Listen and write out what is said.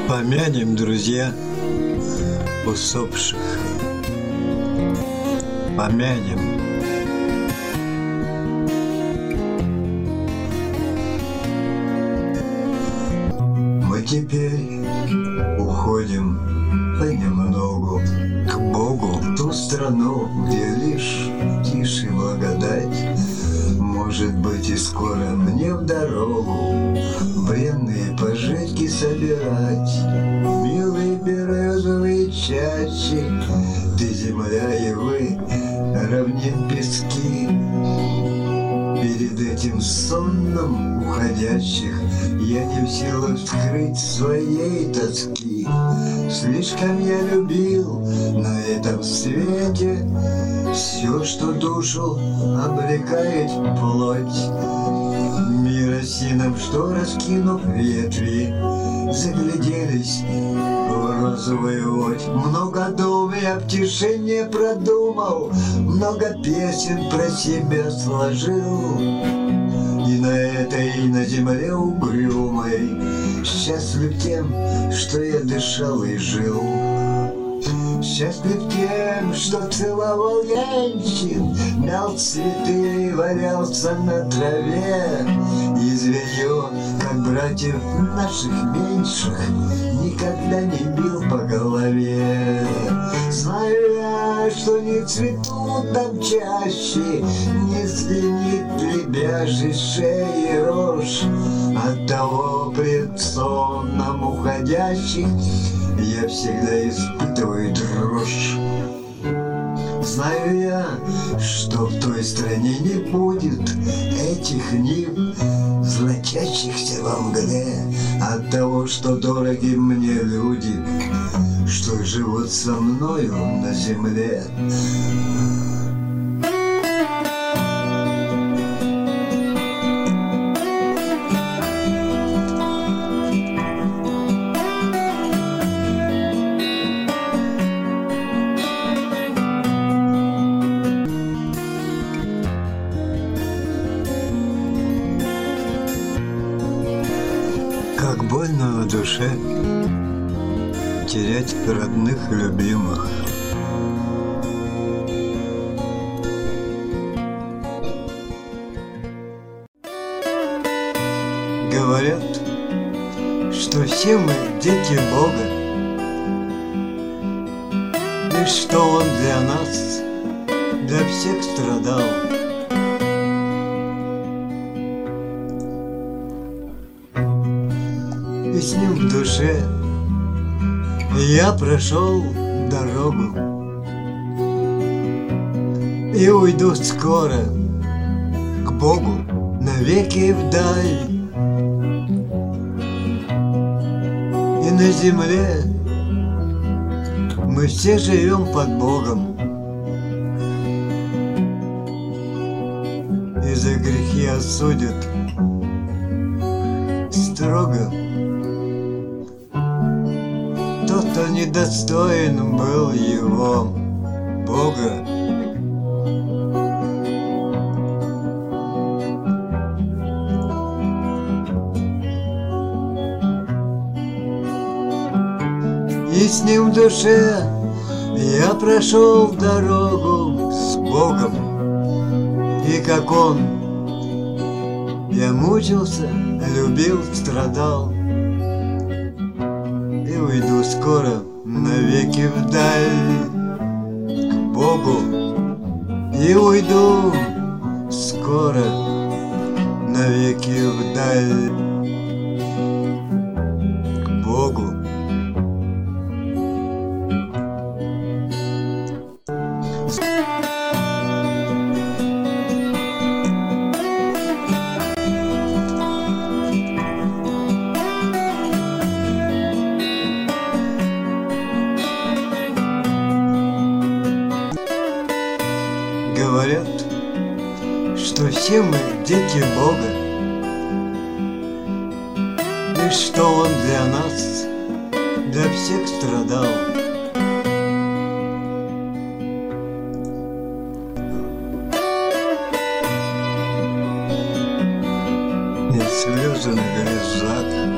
Помянем, друзья, усопших. Помянем. Мы теперь уходим понемногу к Богу, в ту страну, где лишь тишь и благодать. Может быть, и скоро мне в дорогу бренные пожитки собирать. Милые березовые чащи, ты земля и вы, равнин пески. Перед этим сонным уходящих я не в силах скрыть своей тоски. Слишком я любил на этом свете все, что душу облекает плоть. Мир осином, что, раскинув ветви, загляделись в розовую одь. Много дум я в тишине продумал, много песен про себя сложил. И на этой, и на земле угрюмой счастлив тем, что я дышал и жил. Счастлив тем, что целовал женщин, мял цветы и валялся на траве. И зверье, как братьев наших меньших, никогда не бил по голове. Знаю я, что не цветут там чаще, не звенит лебяжий шеи рожь. Оттого пред сонным уходящих я всегда испытываю дрожь. Знаю я, что в той стране не будет этих нив, злачащихся во мгле от того, что дороги мне люди, что живут со мною на земле. Как больно на душе терять родных и любимых. Говорят, что все мы дети Бога, и что Он для нас, для всех страдал. И с Ним в душе я прошел дорогу и уйду скоро к Богу навеки вдаль. И на земле мы все живем под Богом, и за грехи осудят строго тот, кто недостоин был Его, Бога. И с Ним в душе я прошел дорогу с Богом, и как Он я мучился, любил, страдал. И уйду скоро навеки вдаль к Богу, и уйду скоро навеки вдаль к Богу. Говорят, что все мы дети Бога, и что Он для нас, для всех страдал. И слезы на глазах